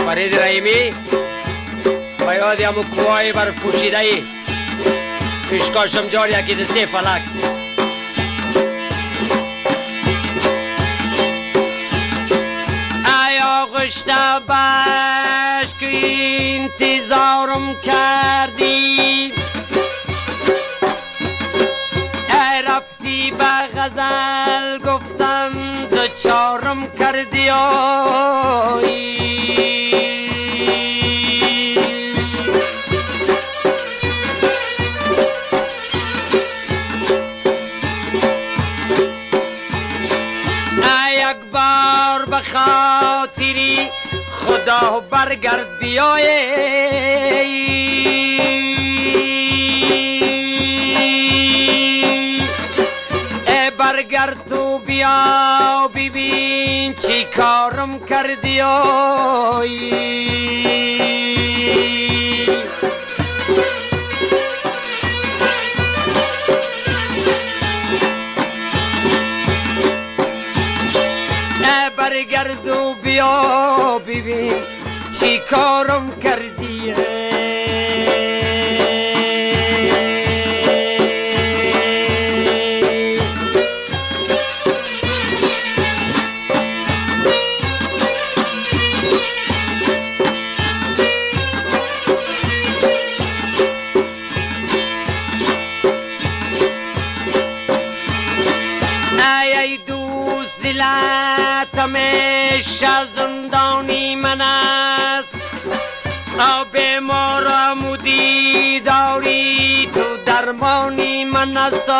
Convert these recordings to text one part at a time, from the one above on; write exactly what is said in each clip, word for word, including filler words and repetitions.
فرید رحیمی و یاد همون کوهای بر پوشیده ای پیشکاشم جار یکی دسته فلک. ای آغشته بش که انتظارم کردی، ای رفتی به غزل گفتن دوچارم کردی. آی یک بار به خاطری خدا برگرد بیایی، ای برگرد تو بیا ببین چی کارم کردی. آی برگرد و بیا ببین چی کارم کردی. ای دوست دلت همیشه زندانی من است، به ما را مودی داری تو درمانی من است.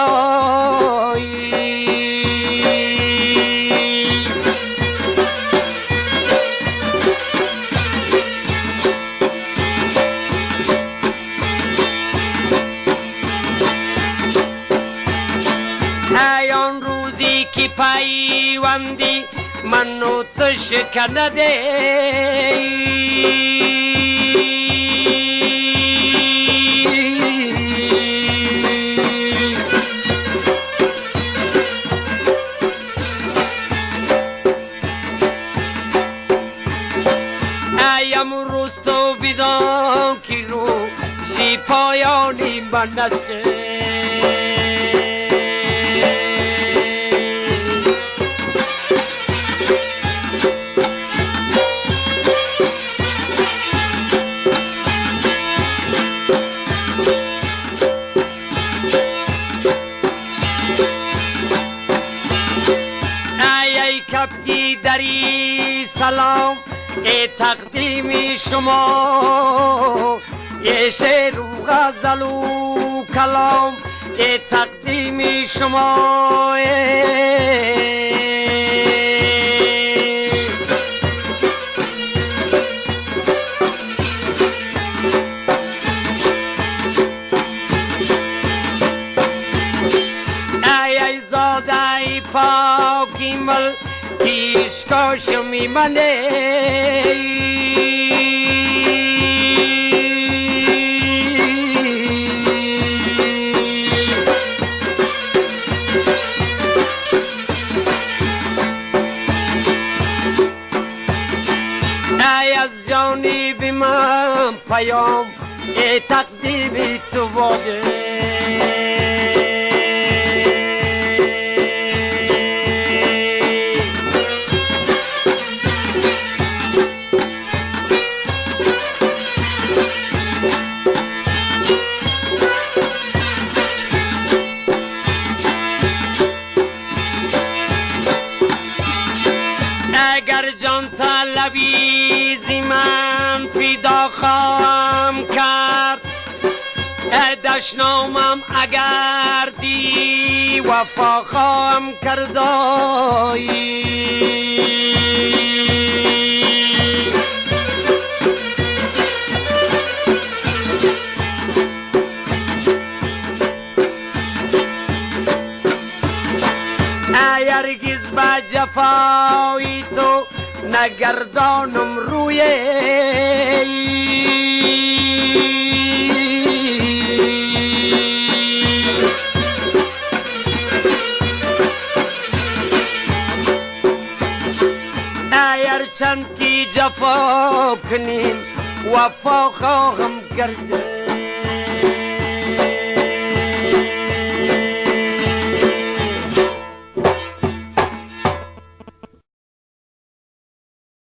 ای آن روزی که پیوندی من و تو شکنده، ای امروز تو بیدان که رو سی پایانی من است. کبکی دری سلام ای تقدیم شما، ای شعر و غزل و کلام ای تقدیم شما. ای ای زاده پاکی مل پیشکاشمی منه، ای از جانب من پیام ای تقدیم تو واده. اگر جان طلبی من فدا خواهم کرد، دشنامم اگر دی وفا خواهم کرد. هرگز به جفای تو نگردانم روی، چندی جفا کنیم وفا خواهم کرده